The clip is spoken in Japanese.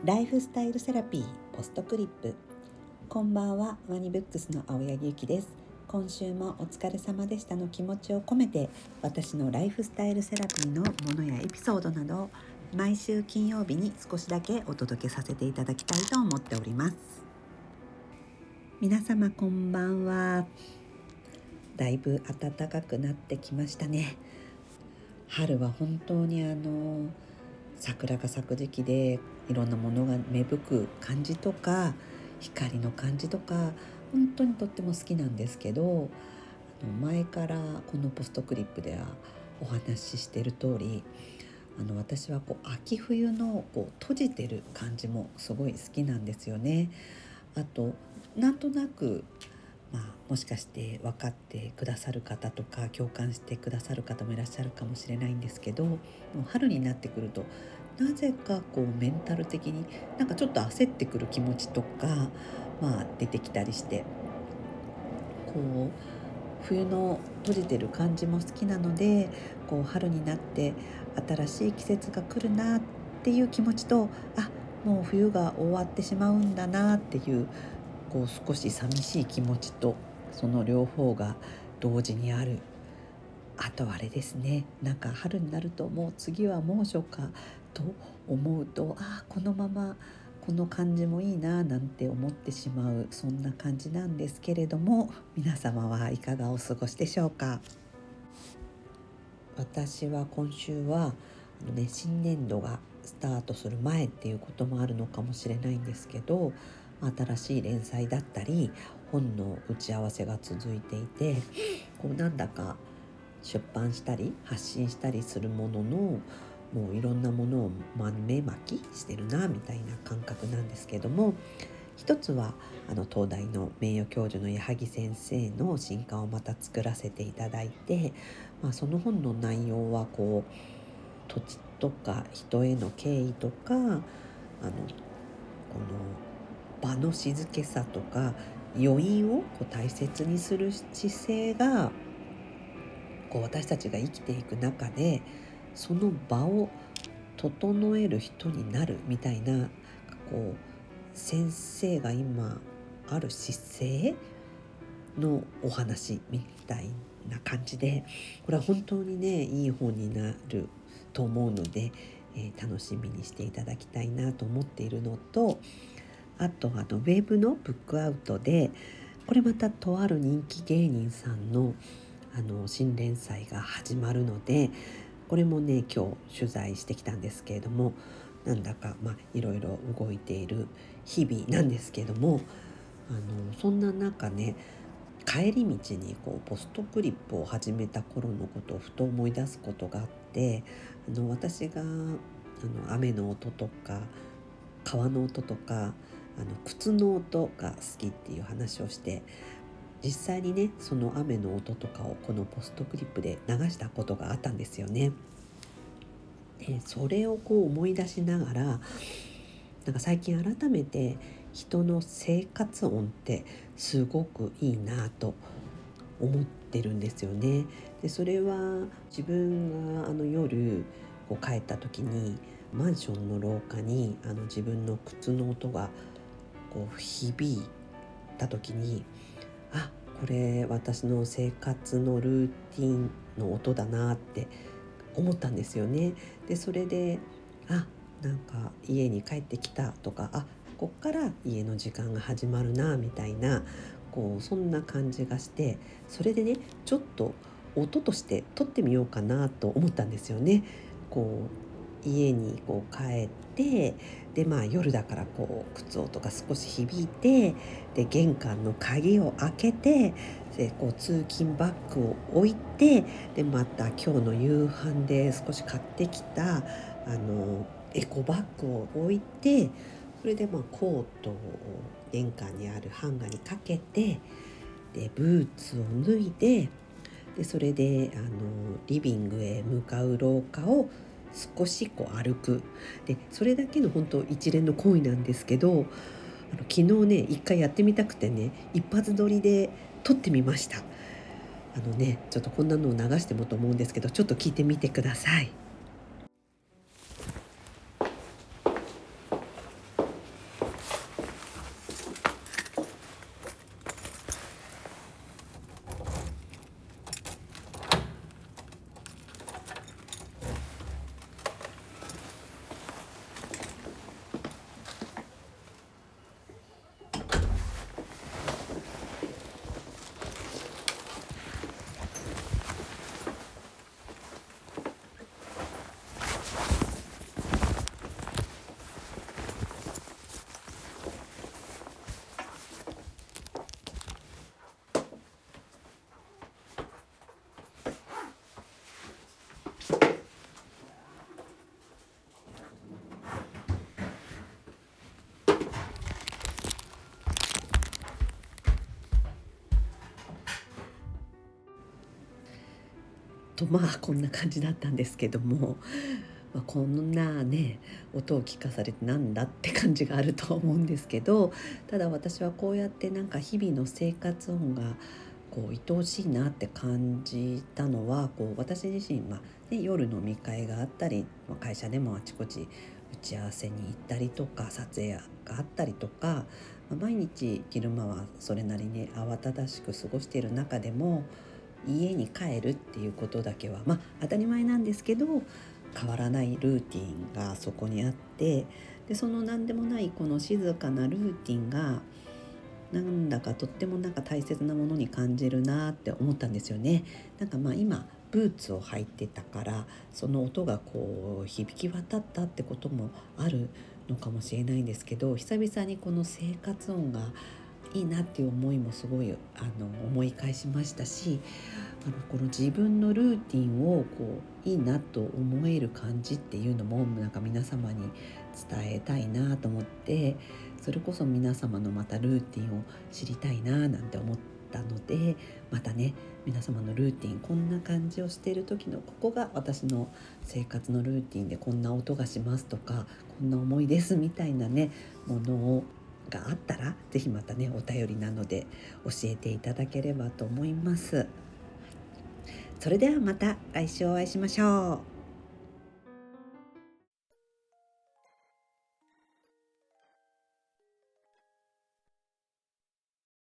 ライフスタイルセラピーポストクリップ。こんばんは、ワニブックスの青柳ゆきです。今週もお疲れ様でしたの気持ちを込めて、私のライフスタイルセラピーのものやエピソードなどを毎週金曜日に少しだけお届けさせていただきたいと思っております。皆様こんばんは。だいぶ暖かくなってきましたね。春は本当に桜が咲く時期で、いろんなものが芽吹く感じとか光の感じとか本当にとっても好きなんですけど、前からこのポストクリップではお話ししている通り、私は秋冬の閉じてる感じもすごい好きなんですよね。あとなんとなくもしかして分かってくださる方とか共感してくださる方もいらっしゃるかもしれないんですけど、もう春になってくるとなぜかメンタル的にちょっと焦ってくる気持ちとか、出てきたりして、冬の閉じてる感じも好きなので、春になって新しい季節が来るなっていう気持ちと、もう冬が終わってしまうんだなっていう少し寂しい気持ちと、その両方が同時にある。あとあれですね、春になるともう次は猛暑かと思うと、このままこの感じもいいななんて思ってしまう、そんな感じなんですけれども、皆様はいかがお過ごしでしょうか。私は今週は新年度がスタートする前っていうこともあるのかもしれないんですけど、新しい連載だったり本の打ち合わせが続いていて、なんだか出版したり発信したりするものの、もういろんなものを豆まきしてるなみたいな感覚なんですけども、一つは東大の名誉教授の矢作先生の新刊をまた作らせていただいて、その本の内容は土地とか人への敬意とか、この場の静けさとか余韻を大切にする姿勢が、私たちが生きていく中でその場を整える人になるみたいな、先生が今ある姿勢のお話みたいな感じで、これは本当にねいい本になると思うので、楽しみにしていただきたいなと思っているのと、あとウェブのブックアウトで、これまたとある人気芸人さんの新連載が始まるので、これもね今日取材してきたんですけれども、なんだかいろいろ動いている日々なんですけども、そんな中ね、帰り道にポストクリップを始めた頃のことをふと思い出すことがあって、私が雨の音とか川の音とか靴の音が好きっていう話をして、実際にねその雨の音とかをこのポストクリップで流したことがあったんですよね。でそれを思い出しながら、最近改めて人の生活音ってすごくいいなと思ってるんですよね。でそれは自分が夜帰った時にマンションの廊下に自分の靴の音が響いた時に、これ私の生活のルーティンの音だなって思ったんですよね。でそれで家に帰ってきたとか、こっから家の時間が始まるなみたいな、そんな感じがして、それでねちょっと音として撮ってみようかなと思ったんですよね。家に帰って、で夜だから靴音が少し響いて、で玄関の鍵を開けて、で通勤バッグを置いて、でまた今日の夕飯で少し買ってきたエコバッグを置いて、それでコートを玄関にあるハンガーにかけて、でブーツを脱いで、それでリビングへ向かう廊下を少し歩く。でそれだけの本当一連の行為なんですけど、昨日ね一回やってみたくてね、一発撮りで撮ってみました。ちょっとこんなのを流してもと思うんですけど、ちょっと聞いてみてください。 まあこんな感じだったんですけども、こんなね音を聞かされてなんだって感じがあると思うんですけど、ただ私はこうやってなんか日々の生活音がこう愛おしいなって感じたのは、こう私自身、夜飲み会があったり、会社でもあちこち打ち合わせに行ったりとか撮影があったりとか、毎日昼間はそれなりに慌ただしく過ごしている中でも、家に帰るっていうことだけは当たり前なんですけど変わらないルーティンがそこにあって、でその何でもないこの静かなルーティンがなんだかとってもなんか大切なものに感じるなって思ったんですよね。なんか今ブーツを履いてたからその音がこう響き渡ったってこともあるのかもしれないんですけど、久々にこの生活音がいいなっていう思いもすごい思い返しましたし、この自分のルーティンをこういいなと思える感じっていうのもなんか皆様に伝えたいなと思って、それこそ皆様のまたルーティンを知りたいななんて思ったので、またね皆様のルーティンこんな感じをしている時のここが私の生活のルーティンでこんな音がしますとかこんな思いですみたいなねものをがあったらぜひまたねお便りなので教えていただければと思います。それではまた来週お会いしましょう。